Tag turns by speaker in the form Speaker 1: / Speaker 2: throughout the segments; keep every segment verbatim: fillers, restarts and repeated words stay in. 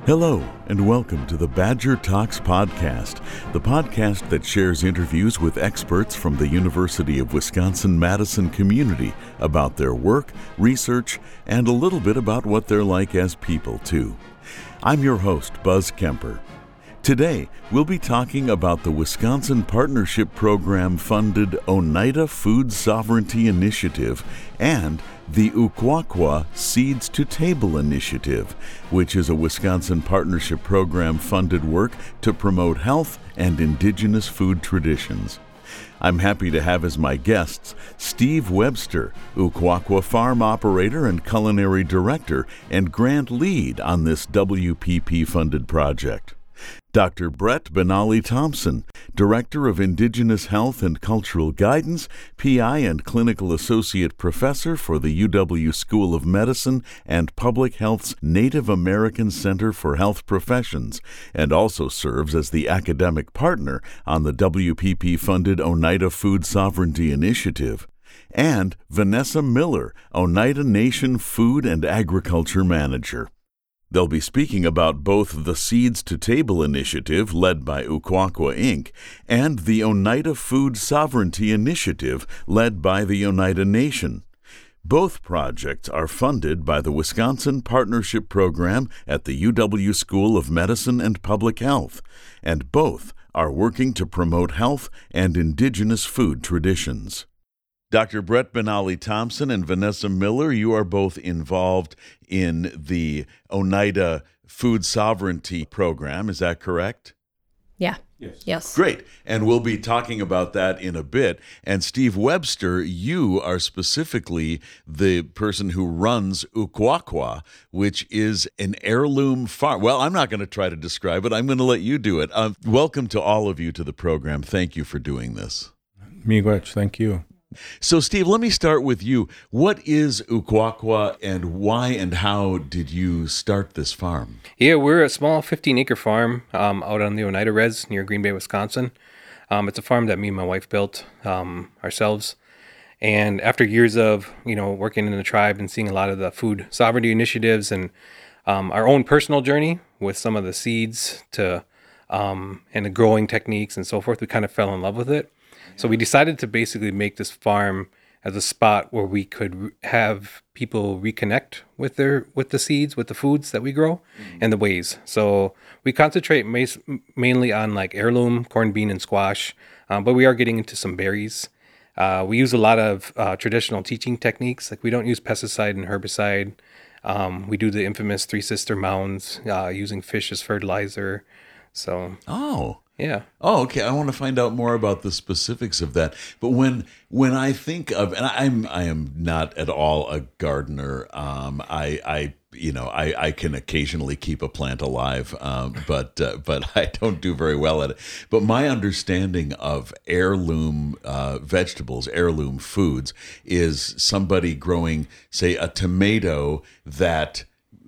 Speaker 1: Hello, and welcome to the Badger Talks podcast, the podcast that shares interviews with experts from the University of Wisconsin-Madison community about their work, research, and a little bit about what they're like as people, too. I'm your host, Buzz Kemper. Today, we'll be talking about the Wisconsin Partnership Program-funded Oneida Food Sovereignty Initiative and the Ukwakwa Seeds to Table Initiative, which is a Wisconsin Partnership Program-funded work to promote health and indigenous food traditions. I'm happy to have as my guests Steve Webster, Ukwakwa Farm Operator and Culinary Director and Grant Lead on this W P P-funded project. Doctor Brett Benally Thompson, Director of Indigenous Health and Cultural Guidance, P I and Clinical Associate Professor for the U W School of Medicine and Public Health's Native American Center for Health Professions, and also serves as the academic partner on the W P P-funded Oneida Food Sovereignty Initiative. And Vanessa Miller, Oneida Nation Food and Agriculture Manager. They'll be speaking about both the Seeds to Table initiative led by Ukwakwa Incorporated and the Oneida Food Sovereignty Initiative led by the Oneida Nation. Both projects are funded by the Wisconsin Partnership Program at the U W School of Medicine and Public Health, and both are working to promote health and indigenous food traditions. Doctor Brett Benally Thompson and Vanessa Miller, you are both involved in the Oneida Food Sovereignty Program. Is that correct?
Speaker 2: Yeah.
Speaker 3: Yes.
Speaker 2: Yes.
Speaker 1: Great. And we'll be talking about that in a bit. And Steve Webster, you are specifically the person who runs Ukwakwa, which is an heirloom farm. Well, I'm not going to try to describe it. I'm going to let you do it. Uh, welcome to all of you to the program. Thank you for doing this.
Speaker 3: Miigwech, thank you.
Speaker 1: So, Steve, let me start with you. What is Ukwakwa, and why and how did you start this farm?
Speaker 4: Yeah, we're a small fifteen-acre farm um, out on the Oneida Res near Green Bay, Wisconsin. Um, it's a farm that me and my wife built um, ourselves. And after years of, you know, working in the tribe and seeing a lot of the food sovereignty initiatives and um, our own personal journey with some of the seeds to um, and the growing techniques and so forth, we kind of fell in love with it. So we decided to basically make this farm as a spot where we could re- have people reconnect with their with the seeds, with the foods that we grow, mm-hmm. and the ways. So we concentrate mas- mainly on like heirloom, corn, bean, and squash, um, but we are getting into some berries. Uh, we use a lot of uh, traditional teaching techniques. Like we don't use pesticide and herbicide. Um, we do the infamous three sister mounds uh, using fish as fertilizer. So
Speaker 1: oh.
Speaker 4: Yeah.
Speaker 1: Oh, okay. I want to find out more about the specifics of that. But when when I think of, and I'm I am not at all a gardener. Um, I I you know I, I can occasionally keep a plant alive, um, but uh, but I don't do very well at it. But my understanding of heirloom uh, vegetables, heirloom foods, is somebody growing, say, a tomato that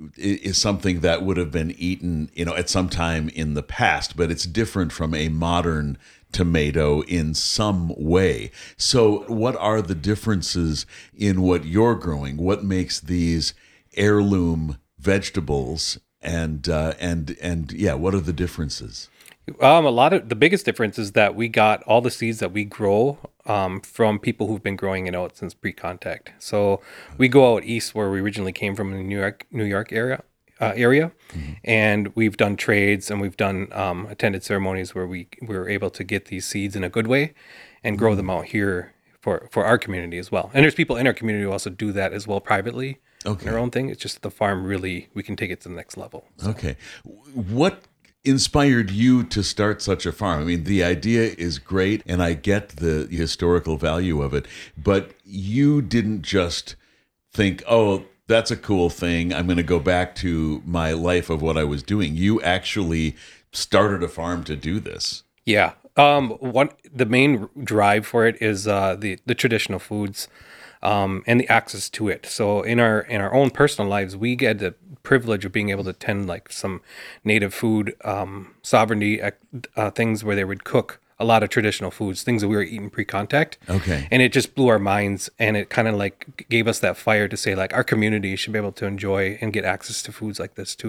Speaker 1: is something that would have been eaten, you know, at some time in the past, but it's different from a modern tomato in some way. So what are the differences in what you're growing? What makes these heirloom vegetables and, uh, and, and yeah, what are the differences?
Speaker 4: Um, a lot of the biggest difference is that we got all the seeds that we grow um, from people who've been growing it out since pre-contact. So we go out east where we originally came from in the New York, New York area, uh, area, mm-hmm. and we've done trades and we've done um, attended ceremonies where we, we were able to get these seeds in a good way and grow mm-hmm. them out here for, for our community as well. And there's people in our community who also do that as well privately. Okay. Their own thing. It's just the farm really, we can take it to the next level. So.
Speaker 1: Okay. What inspired you to start such a farm? I mean, the idea is great, and I get the historical value of it, but you didn't just think, oh, that's a cool thing, I'm going to go back to my life of what I was doing. You actually started a farm to do this.
Speaker 4: Yeah. Um, one, the main drive for it is uh, the, the traditional foods. Um, and the access to it. So in our in our own personal lives, we get the privilege of being able to attend like some native food um, sovereignty uh, things where they would cook a lot of traditional foods, things that we were eating pre-contact.
Speaker 1: Okay.
Speaker 4: And it just blew our minds, and it kind of like gave us that fire to say like our community should be able to enjoy and get access to foods like this too.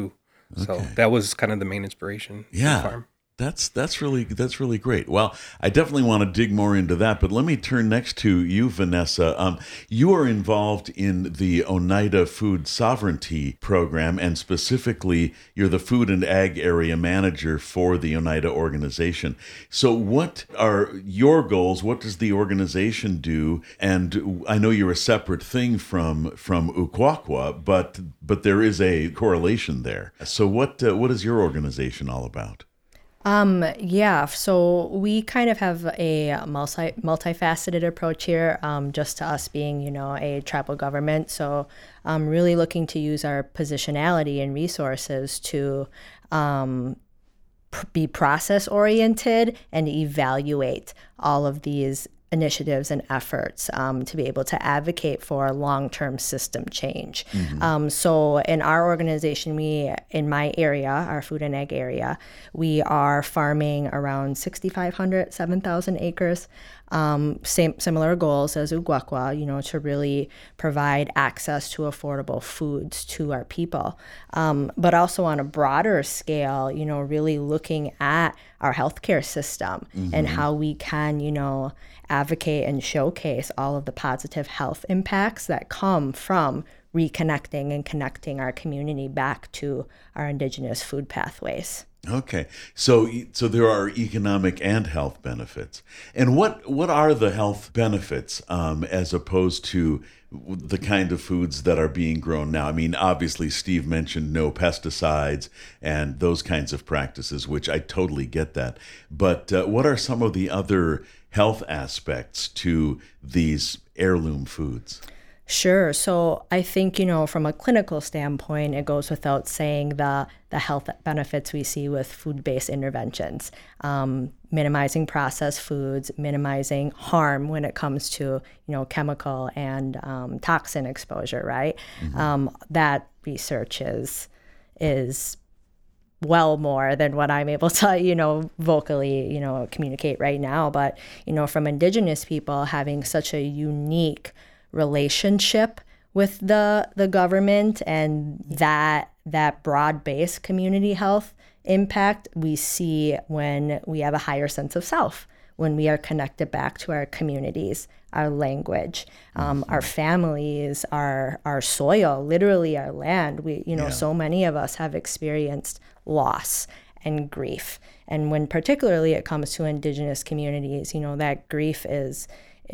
Speaker 4: So
Speaker 1: Okay.
Speaker 4: that was kind of the main inspiration for the
Speaker 1: Yeah.
Speaker 4: farm.
Speaker 1: That's that's really that's really great. Well, I definitely want to dig more into that, but let me turn next to you, Vanessa. Um, you are involved in the Oneida Food Sovereignty Program, and specifically, you're the Food and Ag Area Manager for the Oneida organization. So, what are your goals? What does the organization do? And I know you're a separate thing from from Ukwakwa, but but there is a correlation there. So, what uh, what is your organization all about?
Speaker 2: Um, yeah, so we kind of have a multi multifaceted approach here, um, just to us being, you know, a tribal government. So um, really looking to use our positionality and resources to um, pr- be process oriented and evaluate all of these initiatives and efforts um, to be able to advocate for long-term system change. Mm-hmm. Um, so in our organization, we, in my area, our food and ag area, we are farming around sixty-five hundred, seven thousand acres. Um, same similar goals as Ukwakwa, you know, to really provide access to affordable foods to our people. Um, but also on a broader scale, you know, really looking at our healthcare system mm-hmm. and how we can, you know, advocate and showcase all of the positive health impacts that come from reconnecting and connecting our community back to our indigenous food pathways.
Speaker 1: Okay, so so there are economic and health benefits, and what what are the health benefits um, as opposed to the kind of foods that are being grown now? I mean, obviously, Steve mentioned no pesticides and those kinds of practices, which I totally get that. But uh, what are some of the other health aspects to these heirloom foods?
Speaker 2: Sure. So I think, you know, from a clinical standpoint, it goes without saying the the health benefits we see with food-based interventions, um, minimizing processed foods, minimizing harm when it comes to, you know, chemical and um, toxin exposure, right? Mm-hmm. Um, that research is is well more than what I'm able to, you know, vocally, you know, communicate right now. But, you know, from indigenous people having such a unique relationship with the the government and that that broad-based community health impact we see when we have a higher sense of self, when we are connected back to our communities, our language, um, our families, our our soil, literally our land. We, you know, yeah. so many of us have experienced loss and grief. And when particularly it comes to indigenous communities, you know, that grief is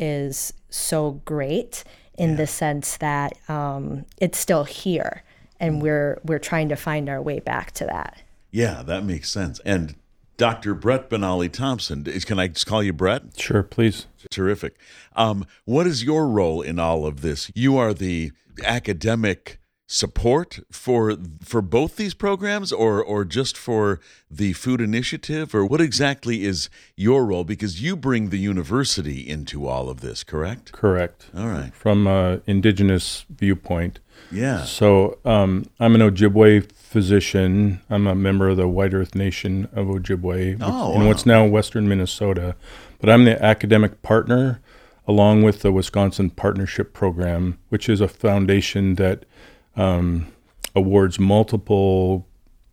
Speaker 2: is so great in yeah. the sense that um, it's still here, and mm. we're we're trying to find our way back to that.
Speaker 1: Yeah, that makes sense. And Doctor Brett Benally Thompson, can I just call you Brett?
Speaker 3: Sure, please.
Speaker 1: Terrific. Um, what is your role in all of this? You are the academic support for for both these programs, or or just for the food initiative, or what exactly is your role? Because you bring the university into all of this, correct?
Speaker 3: Correct.
Speaker 1: All right.
Speaker 3: From an indigenous viewpoint.
Speaker 1: Yeah.
Speaker 3: So um, I'm an Ojibwe physician. I'm a member of the White Earth Nation of Ojibwe
Speaker 1: oh,
Speaker 3: in
Speaker 1: wow.
Speaker 3: what's now western Minnesota. But I'm the academic partner along with the Wisconsin Partnership Program, which is a foundation that Um, awards multiple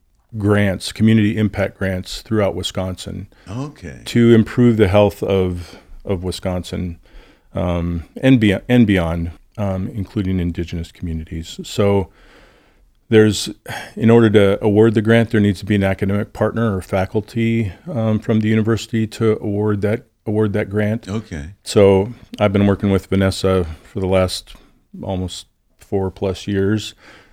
Speaker 3: grants, community impact grants throughout Wisconsin.
Speaker 1: Okay.
Speaker 3: To improve the health of of Wisconsin um, and beyond, and beyond, um, including indigenous communities. So there's, in order to award the grant, there needs to be an academic partner or faculty um, from the university to award that award that grant.
Speaker 1: Okay.
Speaker 3: So I've been working with Vanessa for the last almost four plus years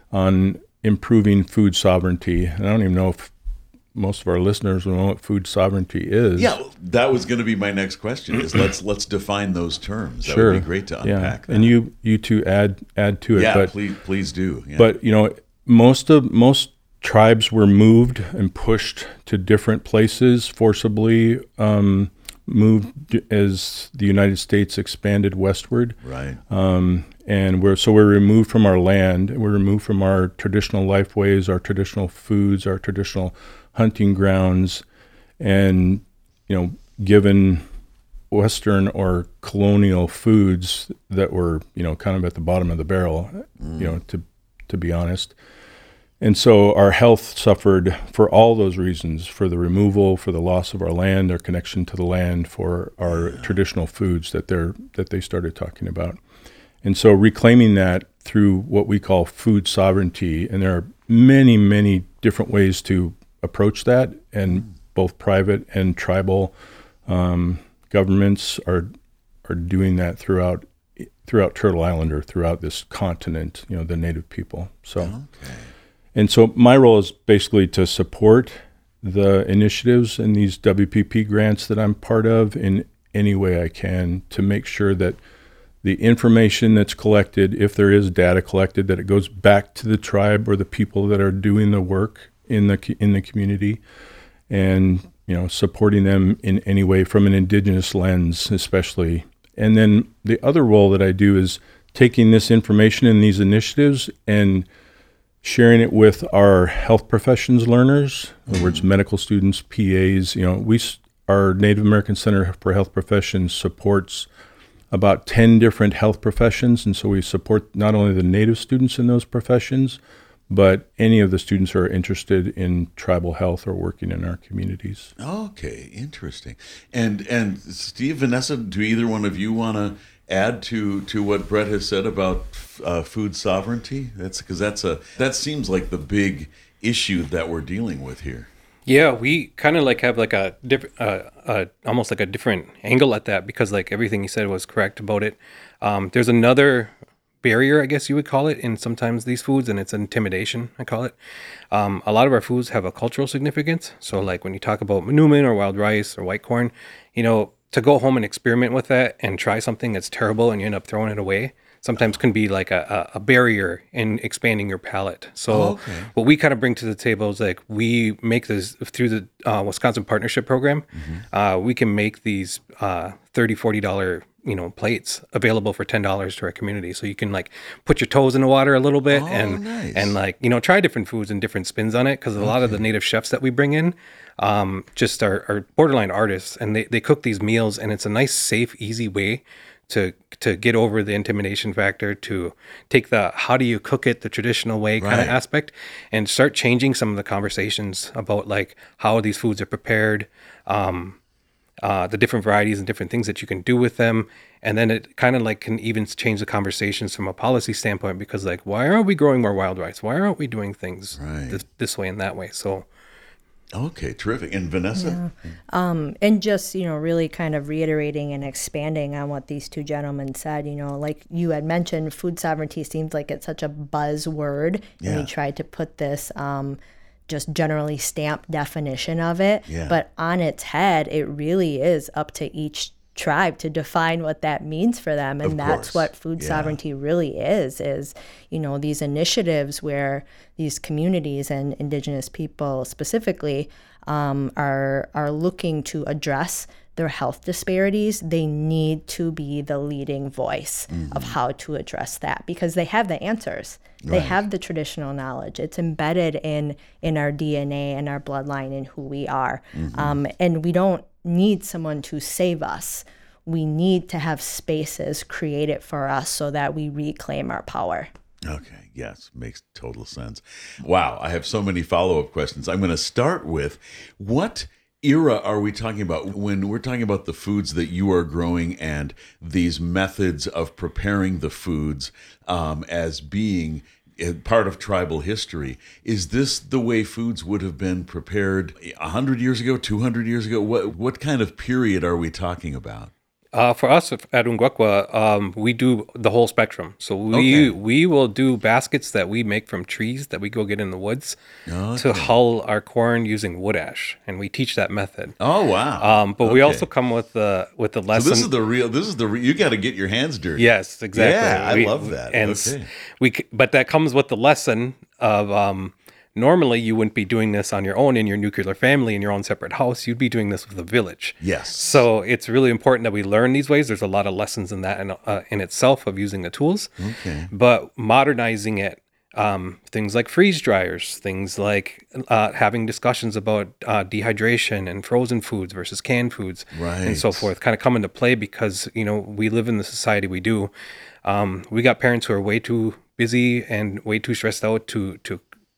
Speaker 3: on improving food sovereignty. And I don't even know if most of our listeners will know what food sovereignty is.
Speaker 1: Yeah, that was going to be my next question. Is let's let's define those terms. That
Speaker 3: sure.
Speaker 1: would be great to unpack
Speaker 3: yeah.
Speaker 1: that.
Speaker 3: And you you two add add to it.
Speaker 1: Yeah,
Speaker 3: but,
Speaker 1: please please do. Yeah.
Speaker 3: But you know, most of most tribes were moved and pushed to different places, forcibly um, moved as the United States expanded westward.
Speaker 1: Right.
Speaker 3: Um, And we're so we're removed from our land. We're removed from our traditional lifeways, our traditional foods, our traditional hunting grounds, and you know, given Western or colonial foods that were, you know, kind of at the bottom of the barrel. Mm. You know, to to be honest, And so our health suffered for all those reasons, for the removal, for the loss of our land, our connection to the land, for our yeah. traditional foods that they're that they started talking about. And so reclaiming that through what we call food sovereignty, and there are many, many different ways to approach that, and both private and tribal um, governments are are doing that throughout throughout Turtle Island or throughout this continent, you know, the native people. So, okay. And so my role is basically to support the initiatives and these W P P grants that I'm part of in any way I can to make sure that the information that's collected, if there is data collected, that it goes back to the tribe or the people that are doing the work in the in the community, and you know, supporting them in any way from an indigenous lens, especially. And then the other role that I do is taking this information and these initiatives and sharing it with our health professions learners, in other words, medical students, P As. You know, we our Native American Center for Health Professions supports about ten different health professions, and so we support not only the Native students in those professions, but any of the students who are interested in tribal health or working in our communities.
Speaker 1: Okay, interesting. And and Steve, Vanessa, do either one of you want to add to to what Brett has said about uh, food sovereignty? That's because that's a that seems like the big issue that we're dealing with here.
Speaker 4: Yeah, we kind of like have like a different, uh, uh, almost like a different angle at that, because like everything you said was correct about it. Um, there's another barrier, I guess you would call it, in sometimes these foods, and it's intimidation, I call it. Um, a lot of our foods have a cultural significance. So like when you talk about Newman or wild rice or white corn, you know, to go home and experiment with that and try something that's terrible and you end up throwing it away sometimes can be like a, a barrier in expanding your palate. So oh, okay. what we kind of bring to the table is like we make this through the uh, Wisconsin Partnership Program. Mm-hmm. Uh, we can make these uh, thirty dollars, forty dollars you know, plates available for ten dollars to our community. So you can like put your toes in the water a little bit oh, and nice. and like, you know, try different foods and different spins on it. Because a okay. lot of the native chefs that we bring in um, just are, are borderline artists, and they, they cook these meals, and it's a nice, safe, easy way to to get over the intimidation factor, to take the how do you cook it the traditional way kind right. of aspect, and start changing some of the conversations about like how these foods are prepared, um, uh, the different varieties and different things that you can do with them. And then it kind of like can even change the conversations from a policy standpoint, because like, why aren't we growing more wild rice? Why aren't we doing things right. this, this way and that way? So
Speaker 1: okay, terrific. And Vanessa?
Speaker 2: Yeah. Um, and just, you know, really kind of reiterating and expanding on what these two gentlemen said, you know, like you had mentioned, food sovereignty seems like it's such a buzzword. Yeah. And we tried to put this um, just generally stamped definition of it. Yeah. But on its head, it really is up to each tribe to define what that means for them. And that's what food yeah. sovereignty really is, is, you know, these initiatives where these communities and indigenous people specifically um, are are looking to address their health disparities. They need to be the leading voice mm-hmm. of how to address that, because they have the answers. Right. They have the traditional knowledge. It's embedded in in our D N A and our bloodline and who we are. Mm-hmm. Um, and we don't need someone to save us. We need to have spaces created for us so that we reclaim our power.
Speaker 1: Okay, yes, makes total sense. Wow, I have so many follow-up questions. I'm going to start with, what era are we talking about when we're talking about the foods that you are growing and these methods of preparing the foods um, as being part of tribal history? Is this the way foods would have been prepared one hundred years ago, two hundred years ago? What what kind of period are we talking about?
Speaker 4: Uh, for us at Unguaqua, um, we do the whole spectrum. So we okay. we will do baskets that we make from trees that we go get in the woods okay. to hull our corn using wood ash, and we teach that method.
Speaker 1: Oh wow!
Speaker 4: Um, but okay. we also come with the with the lesson.
Speaker 1: So this is the real. This is the re- you got to get your hands dirty.
Speaker 4: Yes, exactly.
Speaker 1: Yeah,
Speaker 4: we,
Speaker 1: I love that.
Speaker 4: And okay. we but that comes with the lesson of. Um, Normally, you wouldn't be doing this on your own in your nuclear family in your own separate house. You'd be doing this with a village.
Speaker 1: Yes.
Speaker 4: So it's really important that we learn these ways. There's a lot of lessons in that in, uh, in itself of using the tools.
Speaker 1: Okay.
Speaker 4: But modernizing it, um, things like freeze dryers, things like uh, having discussions about uh, dehydration and frozen foods versus canned foods,
Speaker 1: right.
Speaker 4: and so forth, kind of come into play because, you know, we live in the society we do. Um, we got parents who are way too busy and way too stressed out to to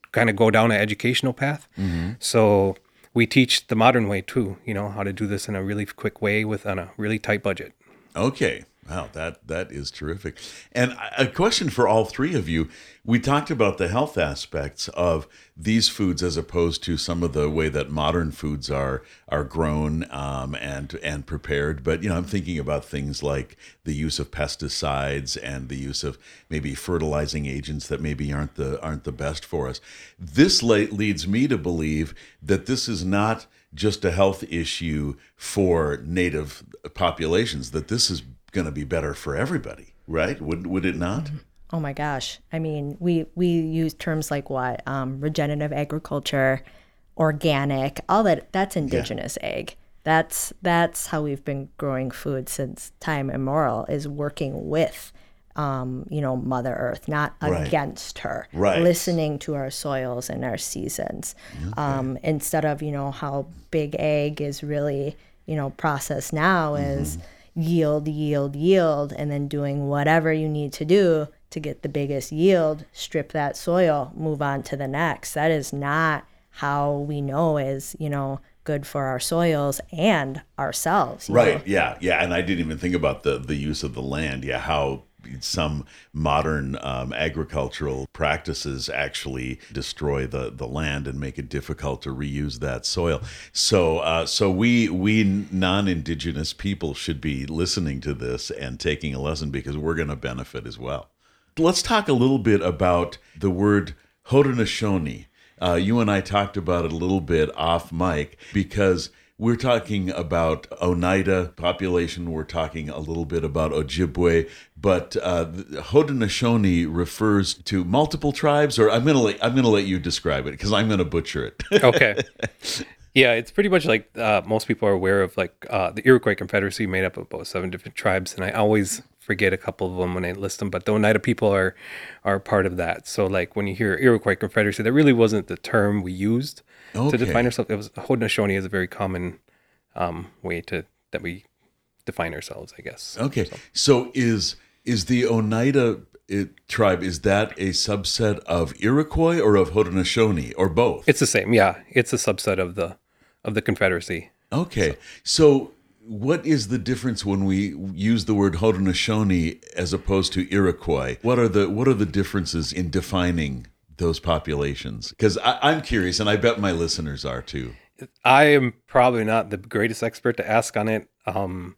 Speaker 4: kind of go down an educational path. Mm-hmm. So we teach the modern way too, you know, how to do this in a really quick way with on a really tight budget.
Speaker 1: Okay. Wow, that that is terrific. And a question for all three of you. We talked about the health aspects of these foods as opposed to some of the way that modern foods are are grown um, and and prepared. But, you know, I'm thinking about things like the use of pesticides and the use of maybe fertilizing agents that maybe aren't the aren't the best for us. This le- leads me to believe that this is not just a health issue for native populations, that this is going to be better for everybody, right? Would would it not?
Speaker 2: Oh my gosh. I mean, we, we use terms like what? Um, regenerative agriculture, organic, all that, that's indigenous yeah. ag. That's that's how we've been growing food since time immemorial, is working with, um, you know, Mother Earth, not right. against her.
Speaker 1: Right.
Speaker 2: Listening to our soils and our seasons. Okay. Um, instead of, you know, how big ag is really, you know, processed now mm-hmm. is yield, yield, yield, and then doing whatever you need to do to get the biggest yield, strip that soil, move on to the next. That is not how we know is, you know, good for our soils and ourselves.
Speaker 1: Right.
Speaker 2: know?
Speaker 1: Yeah. Yeah. And I didn't even think about the, the use of the land. Yeah. How some modern um, agricultural practices actually destroy the, the land and make it difficult to reuse that soil. So uh, so we we non-Indigenous people should be listening to this and taking a lesson, because we're going to benefit as well. Let's talk a little bit about the word Haudenosaunee. Uh, you and I talked about it a little bit off mic, because we're talking about Oneida population. We're talking a little bit about Ojibwe, but uh, Haudenosaunee refers to multiple tribes. Or I'm gonna let, I'm gonna let you describe it, because I'm gonna butcher it.
Speaker 4: Okay. Yeah, it's pretty much like uh, most people are aware of, like uh, the Iroquois Confederacy, made up of about seven different tribes, and I always forget a couple of them when I list them, but the Oneida people are are part of that. So like when you hear Iroquois Confederacy, that really wasn't the term we used okay. to define ourselves. It was Haudenosaunee is a very common um, way to that we define ourselves, I guess.
Speaker 1: Okay, so,
Speaker 4: so
Speaker 1: is is the Oneida it, tribe, is that a subset of Iroquois or of Haudenosaunee, or both?
Speaker 4: It's the same. Yeah, it's a subset of the of the Confederacy.
Speaker 1: Okay, so, so what is the difference when we use the word Haudenosaunee as opposed to Iroquois? What are the what are the differences in defining those populations? Because I'm curious, and I bet my listeners are too.
Speaker 4: I am probably not the greatest expert to ask on it. Um,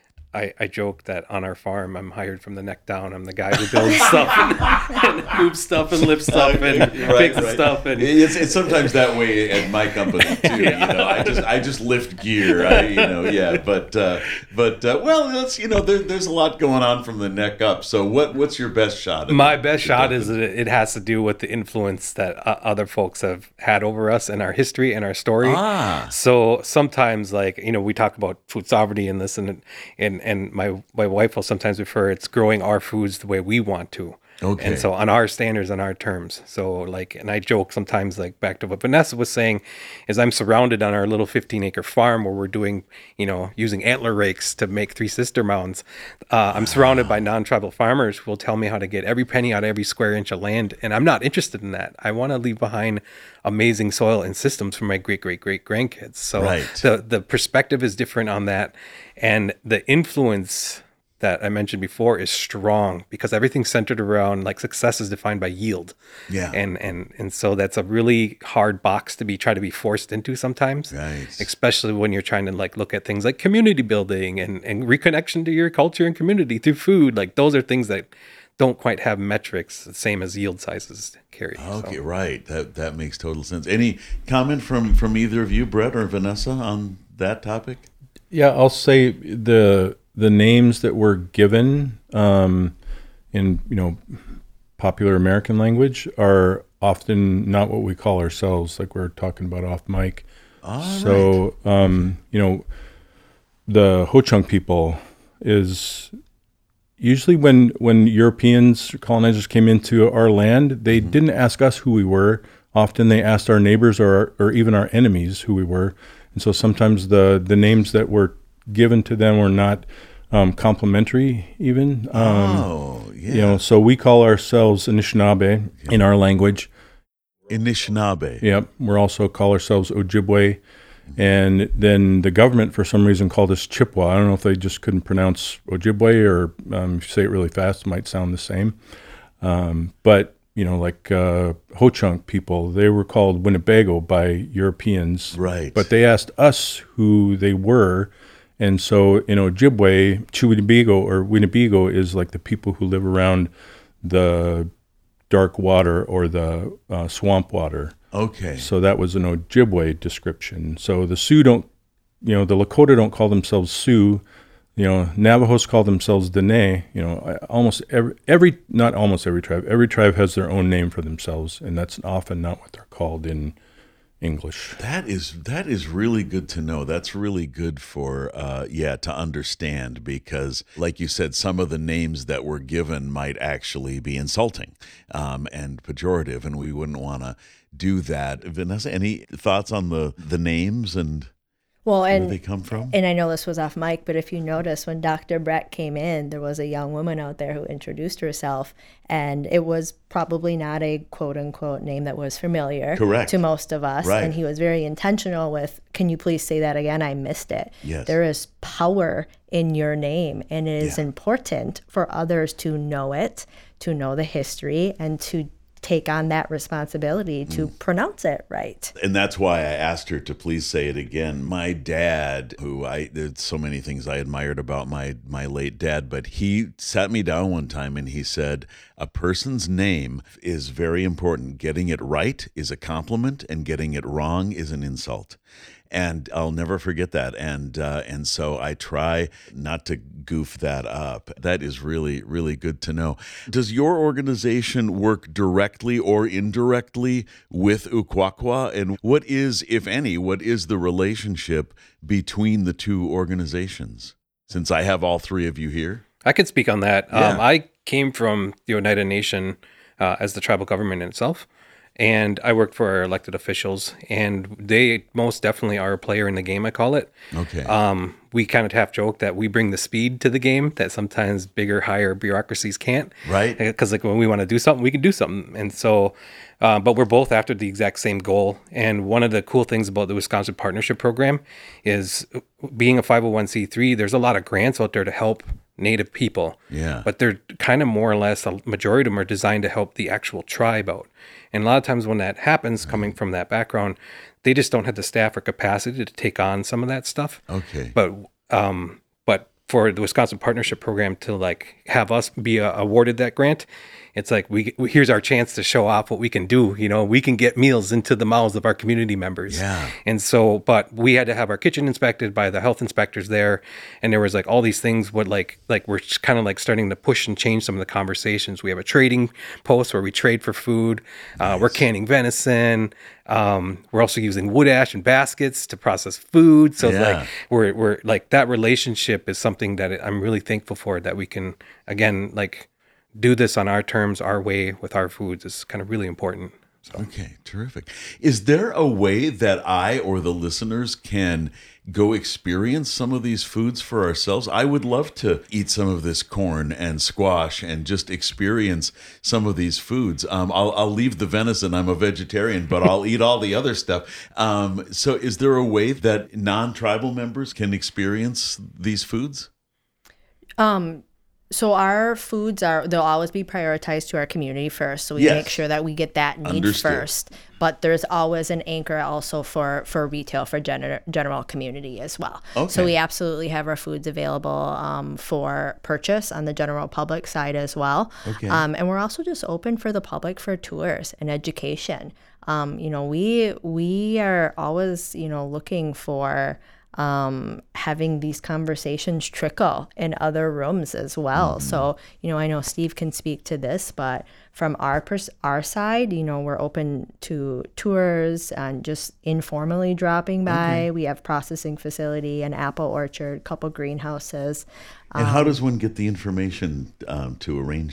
Speaker 4: I, I joke that on our farm, I'm hired from the neck down. I'm the guy who builds stuff and, and moves stuff and lifts stuff and right, fixes right. stuff. And
Speaker 1: it's, it's sometimes that way at my company too. Yeah. You know, I just I just lift gear. I, you know, yeah. But uh, but uh, well, let's you know, there, there's a lot going on from the neck up. So what what's your best shot?
Speaker 4: My the, best shot is that it has to do with the influence that uh, other folks have had over us and our history and our story.
Speaker 1: Ah.
Speaker 4: So sometimes, like you know, we talk about food sovereignty and this and and. And my, my wife will sometimes refer it's growing our foods the way we want to.
Speaker 1: Okay.
Speaker 4: And so on our standards, on our terms. So like, and I joke sometimes, like back to what Vanessa was saying, is I'm surrounded on our little fifteen acre farm where we're doing, you know, using antler rakes to make three sister mounds. Uh, I'm surrounded by non-tribal farmers who will tell me how to get every penny out of every square inch of land. And I'm not interested in that. I want to leave behind amazing soil and systems for my great, great, great grandkids. So
Speaker 1: right.
Speaker 4: the, the perspective is different on that. And the influence that I mentioned before is strong, because everything's centered around, like, success is defined by yield.
Speaker 1: Yeah.
Speaker 4: And and and so that's a really hard box to be try to be forced into sometimes.
Speaker 1: Right.
Speaker 4: Especially when you're trying to like look at things like community building and, and reconnection to your culture and community through food. Like those are things that don't quite have metrics the same as yield sizes carry.
Speaker 1: Okay,
Speaker 4: so.
Speaker 1: Right. That that makes total sense. Any comment from, from either of you, Brett or Vanessa, on that topic?
Speaker 3: Yeah, I'll say the the names that were given um, in you know popular American language are often not what we call ourselves, like we we're talking about off mic.
Speaker 1: All
Speaker 3: so
Speaker 1: right.
Speaker 3: um, you know, the Ho-Chunk people is usually when when Europeans, colonizers came into our land, they mm-hmm. didn't ask us who we were. Often they asked our neighbors or or even our enemies who we were. And so sometimes the, the names that were given to them were not um, complimentary even. Um,
Speaker 1: oh, yeah.
Speaker 3: You know, so we call ourselves Anishinaabe in our language.
Speaker 1: Anishinaabe.
Speaker 3: Yep. We also call ourselves Ojibwe. And then the government, for some reason, called us Chippewa. I don't know if they just couldn't pronounce Ojibwe, or um, if you say it really fast, it might sound the same. Um, but, you know, like uh, Ho-Chunk people, they were called Winnebago by Europeans.
Speaker 1: Right.
Speaker 3: But they asked us who they were. And so in Ojibwe, Chuwinnebigo or Winnebago is like the people who live around the dark water or the uh, swamp water.
Speaker 1: Okay.
Speaker 3: So that was an Ojibwe description. So the Sioux don't, you know, the Lakota don't call themselves Sioux. You know, Navajos call themselves Dene. You know, almost every, every, not almost every tribe, every tribe has their own name for themselves, and that's often not what they're called in English.
Speaker 1: That is that is really good to know. That's really good for, uh, yeah, to understand, because, like you said, some of the names that were given might actually be insulting um, and pejorative, and we wouldn't want to do that. Vanessa, any thoughts on the, the names and
Speaker 2: well, and,
Speaker 1: where they come from?
Speaker 2: And I know this was off mic, but if you notice, when Doctor Brett came in, there was a young woman out there who introduced herself, and it was probably not a quote-unquote name that was familiar
Speaker 1: Correct.
Speaker 2: to most of us.
Speaker 1: Right.
Speaker 2: And he was very intentional with, can you please say that again? I missed it.
Speaker 1: Yes.
Speaker 2: There is power in your name, and it is
Speaker 1: Yeah.
Speaker 2: important for others to know it, to know the history, and to take on that responsibility to mm. pronounce it right.
Speaker 1: And that's why I asked her to please say it again. My dad, who I, there's so many things I admired about my, my late dad, but he sat me down one time and he said, a person's name is very important. Getting it right is a compliment, and getting it wrong is an insult. And I'll never forget that. And uh, and so I try not to goof that up. That is really, really good to know. Does your organization work directly or indirectly with Ukwakwa? And what is, if any, what is the relationship between the two organizations? Since I have all three of you here.
Speaker 4: I could speak on that.
Speaker 1: Yeah.
Speaker 4: Um, I came from the Oneida Nation uh, as the tribal government itself. And I worked for our elected officials, and they most definitely are a player in the game, I call it.
Speaker 1: Okay.
Speaker 4: Um, we kind of half joke that we bring the speed to the game that sometimes bigger, higher bureaucracies can't.
Speaker 1: Right.
Speaker 4: Because like when we want to do something, we can do something. And so, uh, but we're both after the exact same goal. And one of the cool things about the Wisconsin Partnership Program is being a five oh one c three, there's a lot of grants out there to help Native people.
Speaker 1: Yeah.
Speaker 4: But they're kind of more or less, a majority of them are designed to help the actual tribe out. And a lot of times when that happens, coming from that background, they just don't have the staff or capacity to take on some of that stuff.
Speaker 1: Okay.
Speaker 4: But um, but for the Wisconsin Partnership Program to like have us be uh, awarded that grant, it's like we, we here's our chance to show off what we can do. You know, we can get meals into the mouths of our community members.
Speaker 1: Yeah.
Speaker 4: And so, but we had to have our kitchen inspected by the health inspectors there, and there was like all these things. What like like we're kind of like starting to push and change some of the conversations. We have a trading post where we trade for food. Uh,
Speaker 1: Nice.
Speaker 4: We're canning venison. Um, we're also using wood ash and baskets to process food. So
Speaker 1: Yeah.
Speaker 4: like we're we're like that relationship is something that I'm really thankful for, that we can again like do this on our terms, our way, with our foods is kind of really important. So.
Speaker 1: Okay, terrific. Is there a way that I or the listeners can go experience some of these foods for ourselves? I would love to eat some of this corn and squash and just experience some of these foods. Um, I'll, I'll leave the venison. I'm a vegetarian, but I'll eat all the other stuff. Um, so is there a way that non-tribal members can experience these foods?
Speaker 2: Um, so our foods are, they'll always be prioritized to our community first. So we
Speaker 1: Yes.
Speaker 2: make sure that we get that need
Speaker 1: Understood.
Speaker 2: first. But there's always an anchor also for, for retail, for gener- general community as well.
Speaker 1: Okay.
Speaker 2: So we absolutely have our foods available um, for purchase on the general public side as well.
Speaker 1: Okay.
Speaker 2: Um, and we're also just open for the public for tours and education. Um, you know, we we are always, you know, looking for um, having these conversations trickle in other rooms as well. Mm-hmm. So, you know, I know Steve can speak to this, but from our pers- our side, you know, we're open to tours and just informally dropping by. Okay. We have processing facility, an apple orchard, couple greenhouses.
Speaker 1: And um, how does one get the information um, to arrange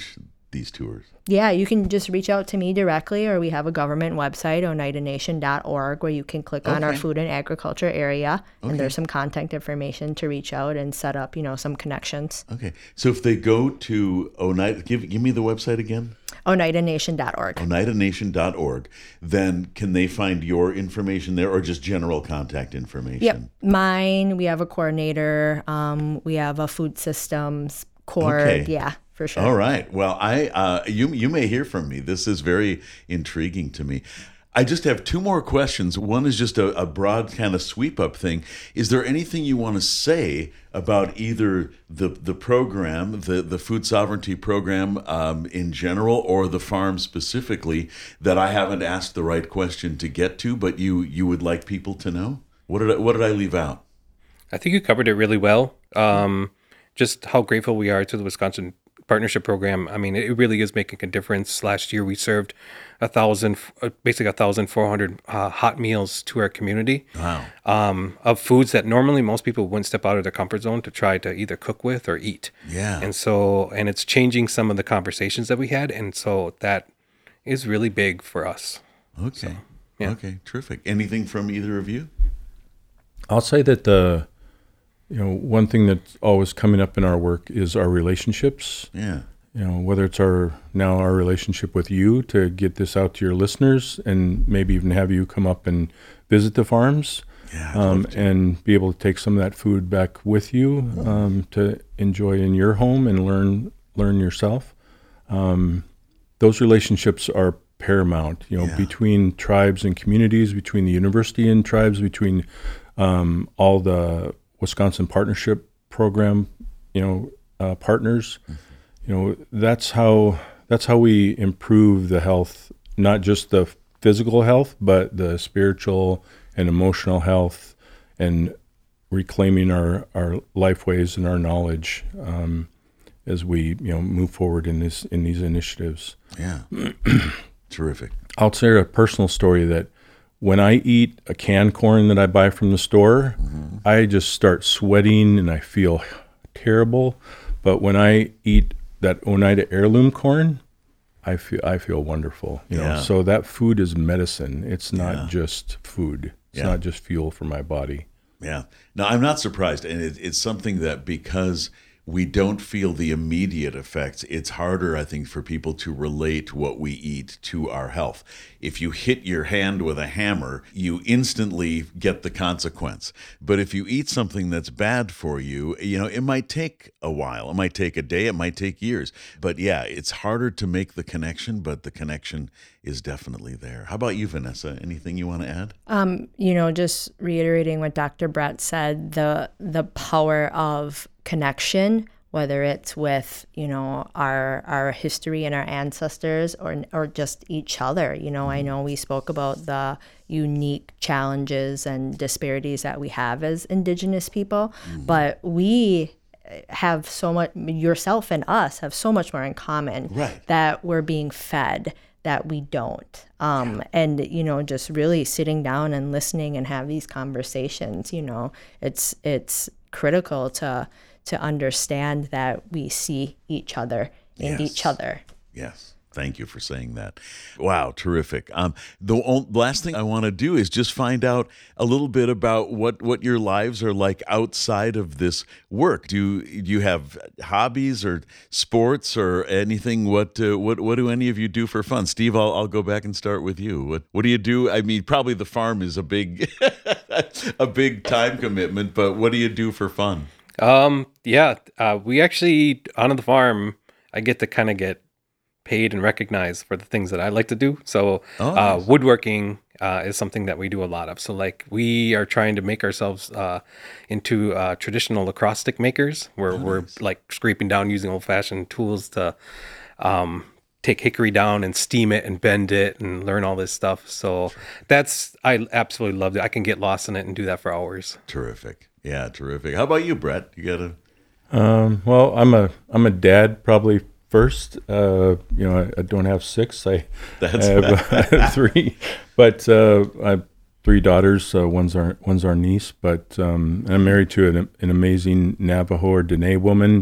Speaker 1: these tours?
Speaker 2: Yeah, you can just reach out to me directly, or we have a government website, oneida nation dot org, where you can click on
Speaker 1: Okay.
Speaker 2: our food and agriculture area,
Speaker 1: Okay.
Speaker 2: and there's some contact information to reach out and set up, you know, some connections.
Speaker 1: Okay. So if they go to Oneida, give give me the website again.
Speaker 2: oneida nation dot org.
Speaker 1: oneida nation dot org. Then can they find your information there, or just general contact information?
Speaker 2: Yep. Mine, we have a coordinator, um, we have a food systems cord.
Speaker 1: Okay.
Speaker 2: Yeah, for sure.
Speaker 1: All right. Well, I uh, you you may hear from me. This is very intriguing to me. I just have two more questions. One is just a, a broad kind of sweep up thing. Is there anything you want to say about either the the program, the the food sovereignty program um, in general, or the farm specifically, that I haven't asked the right question to get to, but you you would like people to know? What did I, what did I leave out?
Speaker 4: I think you covered it really well. Um, just how grateful we are to the Wisconsin Partnership Program. I mean, it really is making a difference. Last year, we served a thousand, basically a thousand four hundred uh, hot meals to our community.
Speaker 1: Wow.
Speaker 4: Um, of foods that normally most people wouldn't step out of their comfort zone to try to either cook with or eat.
Speaker 1: Yeah.
Speaker 4: And so, and it's changing some of the conversations that we had, and so that is really big for us.
Speaker 1: Okay.
Speaker 4: yeah.
Speaker 1: Okay. Terrific. Anything from either of you?
Speaker 3: I'll say that the, you know, one thing that's always coming up in our work is our relationships.
Speaker 1: Yeah.
Speaker 3: You know, whether it's our now our relationship with you to get this out to your listeners, and maybe even have you come up and visit the farms,
Speaker 1: Yeah. I'd
Speaker 3: um,
Speaker 1: love to.
Speaker 3: and be able to take some of that food back with you um, to enjoy in your home and learn learn yourself. Um, those relationships are paramount. You know,
Speaker 1: Yeah.
Speaker 3: between tribes and communities, between the university and tribes, between um, all the Wisconsin Partnership Program, you know, uh, partners.
Speaker 1: Mm-hmm.
Speaker 3: You know, that's how that's how we improve the health, not just the physical health, but the spiritual and emotional health, and reclaiming our, our life ways and our knowledge um, as we, you know, move forward in this in these initiatives.
Speaker 1: Yeah. Terrific.
Speaker 3: I'll share a personal story that when I eat a canned corn that I buy from the store,
Speaker 1: Mm-hmm.
Speaker 3: I just start sweating and I feel terrible. But when I eat that Oneida heirloom corn, I feel I feel wonderful. You
Speaker 1: Yeah.
Speaker 3: know, so that food is medicine. It's not
Speaker 1: Yeah.
Speaker 3: just food. It's
Speaker 1: Yeah.
Speaker 3: not just fuel for my body.
Speaker 1: Yeah. No, I'm not surprised. And it, it's something that, because we don't feel the immediate effects, it's harder, I think, for people to relate what we eat to our health. If you hit your hand with a hammer, you instantly get the consequence. But if you eat something that's bad for you, you know, it might take a while. It might take a day. It might take years. But yeah, it's harder to make the connection, but the connection is definitely there. How about you, Vanessa? Anything you want to add?
Speaker 2: Um, you know, just reiterating what Doctor Brett said, the the power of connection, whether it's with, you know, our our history and our ancestors, or or just each other. You know, I know we spoke about the unique challenges and disparities that we have as Indigenous people, mm-hmm. but we have so much, yourself and us have so much more in common,
Speaker 1: right.
Speaker 2: that we're being fed that we don't. Um, yeah. And, you know, just really sitting down and listening and have these conversations, you know, it's it's critical to to understand that we see each other in
Speaker 1: yes.
Speaker 2: each other.
Speaker 1: Yes. Thank you for saying that. Wow, terrific. Um, the o- last thing I want to do is just find out a little bit about what, what your lives are like outside of this work. Do, do you have hobbies or sports or anything? What uh, what what do any of you do for fun? Steve, I'll I'll go back and start with you. What what do you do? I mean, probably the farm is a big a big time commitment, but what do you do for fun?
Speaker 4: Um, yeah, uh, we actually, on the farm, I get to kind of get paid and recognized for the things that I like to do. So
Speaker 1: oh,
Speaker 4: uh,
Speaker 1: nice.
Speaker 4: woodworking uh, is something that we do a lot of. So like we are trying to make ourselves uh, into uh, traditional lacrosse stick makers, where
Speaker 1: oh,
Speaker 4: we're
Speaker 1: nice.
Speaker 4: like scraping down using old-fashioned tools to um, take hickory down and steam it and bend it and learn all this stuff. So that's, I absolutely love it. I can get lost in it and do that for hours.
Speaker 1: Terrific. Yeah, terrific. How about you, Brett? You got a
Speaker 3: Um, well, I'm a I'm a dad probably first. Uh, you know, I, I don't have six. I
Speaker 1: That's
Speaker 3: have uh, three, but uh, I have three daughters. Uh, one's our one's our niece, but um, I'm married to an, an amazing Navajo or Dene woman.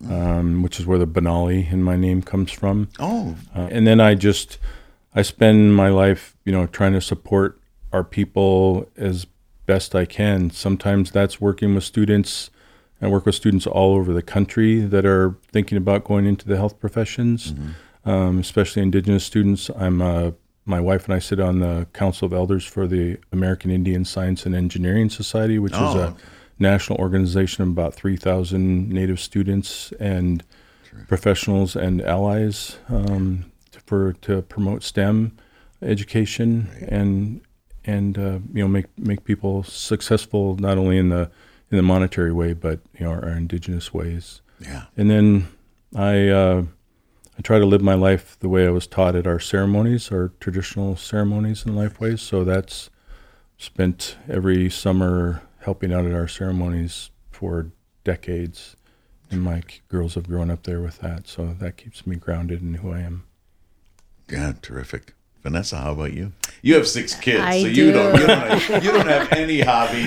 Speaker 3: um, which is where the Benally in my name comes from.
Speaker 1: Oh.
Speaker 3: Uh, and then I just, I spend my life, you know, trying to support our people as best I can. Sometimes that's working with students. I work with students all over the country that are thinking about going into the health professions, mm-hmm. um, especially Indigenous students. I'm uh, my wife and I sit on the Council of Elders for the American Indian Science and Engineering Society, which
Speaker 1: oh.
Speaker 3: is a national organization of about three thousand Native students and True. professionals and allies um, to, for to promote STEM education right. and and uh, you know make make people successful not only in the in the monetary way, but you know our, our Indigenous ways.
Speaker 1: Yeah.
Speaker 3: And then I uh, I try to live my life the way I was taught at our ceremonies, our traditional ceremonies and life ways. So that's spent every summer helping out at our ceremonies for decades, and my girls have grown up there with that. So that keeps me grounded in who I am.
Speaker 1: Yeah, terrific. Vanessa, how about you? You have six kids,
Speaker 2: I
Speaker 1: so
Speaker 2: do.
Speaker 1: you don't you don't have, you don't have any hobbies.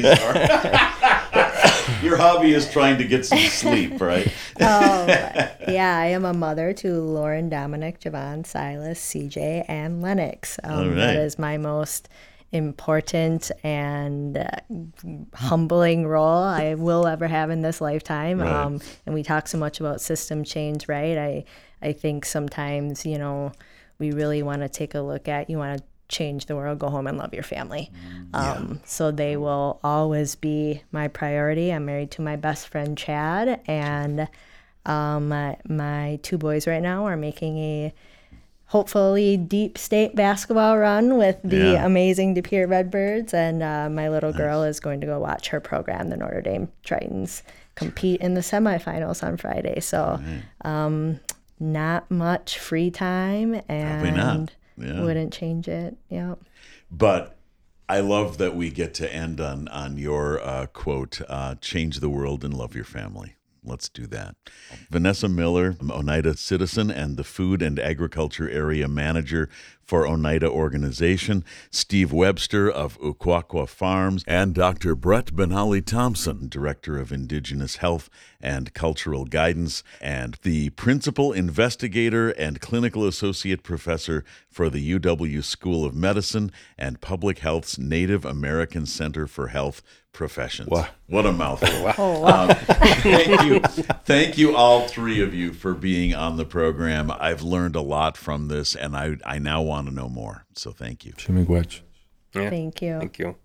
Speaker 1: Or your hobby is trying to get some sleep, right?
Speaker 2: Oh, yeah. I am a mother to Lauren, Dominic, Javon, Silas, C J, and Lennox. Um,
Speaker 1: All right.
Speaker 2: That is my most important and uh, humbling role I will ever have in this lifetime.
Speaker 1: Right.
Speaker 2: Um, and we talk so much about system change, right? I I think sometimes, you know, we really want to take a look at, you want to change the world, go home and love your family.
Speaker 1: Yeah.
Speaker 2: Um, so they will always be my priority. I'm married to my best friend, Chad, and um, my, my two boys right now are making a hopefully deep state basketball run with the
Speaker 1: Yeah.
Speaker 2: amazing De Pere Redbirds, and uh, my little nice. girl is going to go watch her program, the Notre Dame Tritons, compete in the semifinals on Friday. So um, not much free time, and
Speaker 1: Probably not. Yeah.
Speaker 2: wouldn't change it. Yeah.
Speaker 1: But I love that we get to end on on your uh, quote, uh, change the world and love your family. Let's do that. Vanessa Miller, Oneida citizen and the Food and Agriculture Area Manager for Oneida Organization, Steve Webster of Uquaqua Farms, and Doctor Brett Benally Thompson, Director of Indigenous Health and Cultural Guidance, and the Principal Investigator and Clinical Associate Professor for the U W School of Medicine and Public Health's Native American Center for Health Professions.
Speaker 3: Wow.
Speaker 1: What a mouthful.
Speaker 2: Oh, wow.
Speaker 1: Um, thank you. Thank you, all three of you, for being on the program. I've learned a lot from this, and I, I now want to know more. So thank you.
Speaker 3: Chimigwech.
Speaker 4: Yeah.
Speaker 2: Thank you.
Speaker 4: Thank you.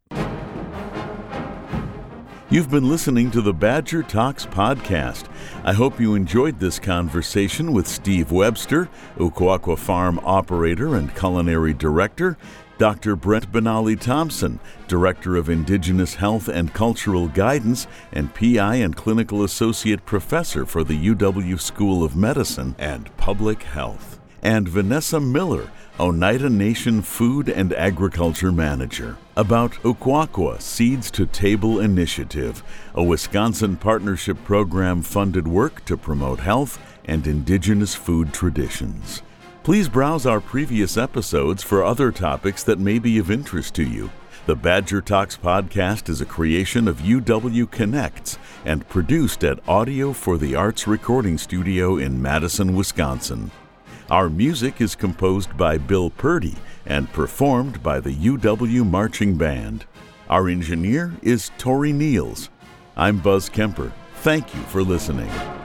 Speaker 1: You've been listening to the Badger Talks podcast. I hope you enjoyed this conversation with Steve Webster, Uquaqua Farm operator and culinary director, Doctor Brett Benally Thompson, Director of Indigenous Health and Cultural Guidance and P I and Clinical Associate Professor for the U W School of Medicine and Public Health, and Vanessa Miller, Oneida Nation Food and Agriculture Manager, about Uquaqua Seeds to Table Initiative, a Wisconsin partnership program funded work to promote health and indigenous food traditions. Please browse our previous episodes for other topics that may be of interest to you. The Badger Talks podcast is a creation of U W Connects and produced at Audio for the Arts Recording Studio in Madison, Wisconsin. Our music is composed by Bill Purdy and performed by the U W Marching Band. Our engineer is Tori Niels. I'm Buzz Kemper. Thank you for listening.